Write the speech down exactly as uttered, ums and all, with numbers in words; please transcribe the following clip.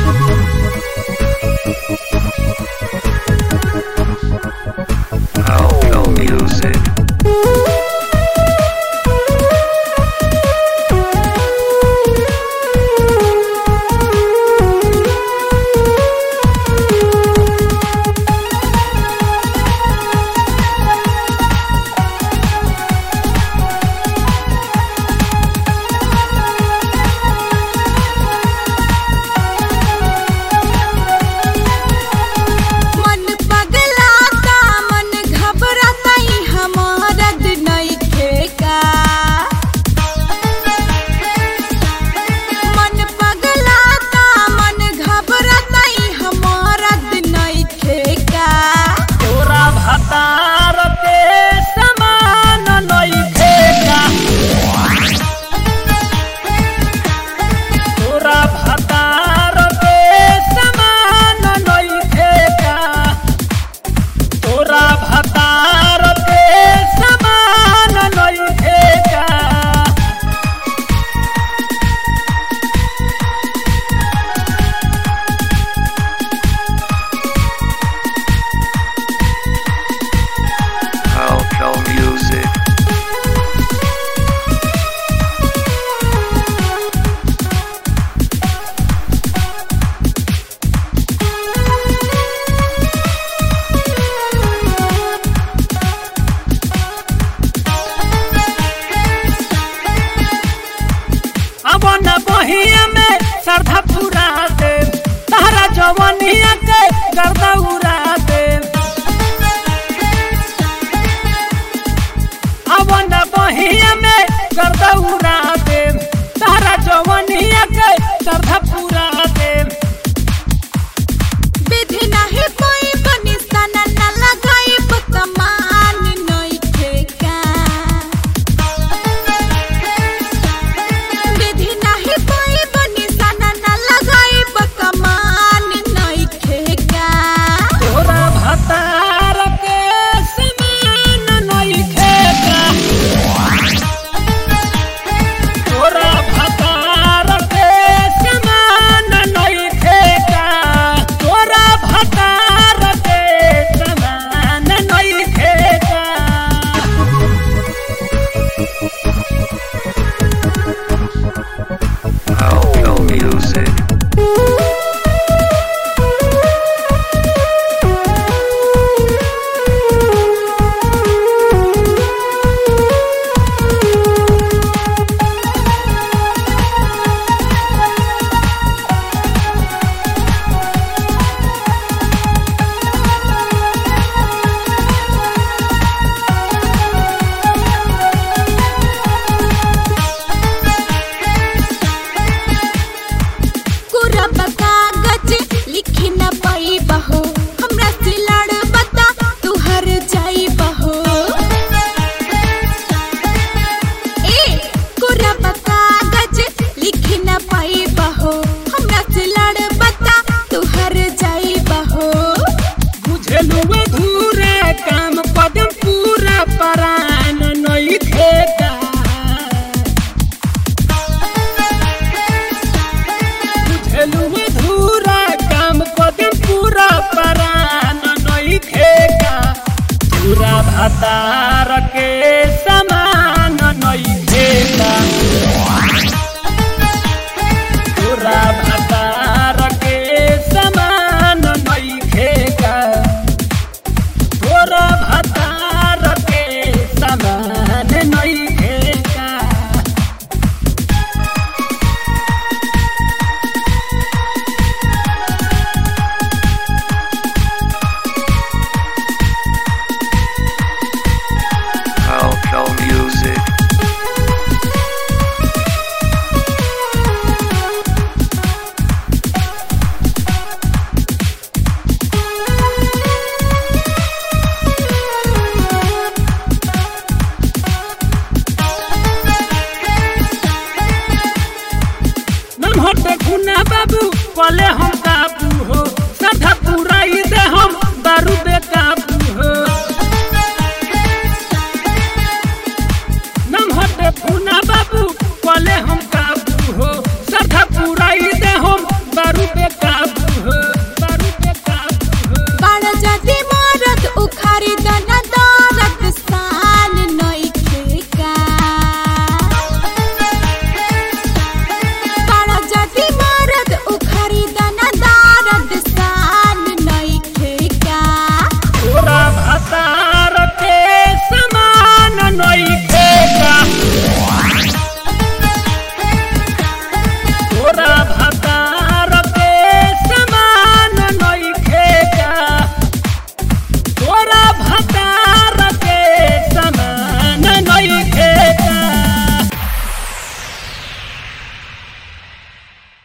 Outlaw Music. बहिया में श्रद्धा पूरा दे तारा जवानिया के गर्दा उड़ा दे अवन बहिया में गर्दा उड़ा दे तारा जवानिया के श्रद्धा पूरा दे विधि नहीं कोई बनिस्ताना न लगाई बतमान नई ठेका विधि नहीं कोई बनिस्ताना न लगाई बतमान नई ठेका तोरा भतार के समान नई ठेका तोरा भतार के समान नई ठेका तोरा भतार के समान नई ठेका Outlaw Music. कुरब कागज लिखी न पाई बहो हमरा से लड़ बता तू हर जाई बहो ए कुरब कागज लिखी न पाई बहो हमरा से लड़ बता तू हर जाई बहो बुझलु अधूरा काम पदम पूरा परान नई ठेका बुझलु अधूरा काम पदम पूरा परान नई ठेका पूरा भतार के समान नई ठेका पूरा भतार के समान नई ठेका तोरा भतार के समान नई ठेका Outlaw Music. नमहर देखुना बाबू पले हम काबू हो श्रद्धा पूरा ही दे हम दारू बेकाबू हो नमहर देखुना बाबू पले हम काबू हो श्रद्धा पूरा ही दे हम दारू बेकाबू बेकाबू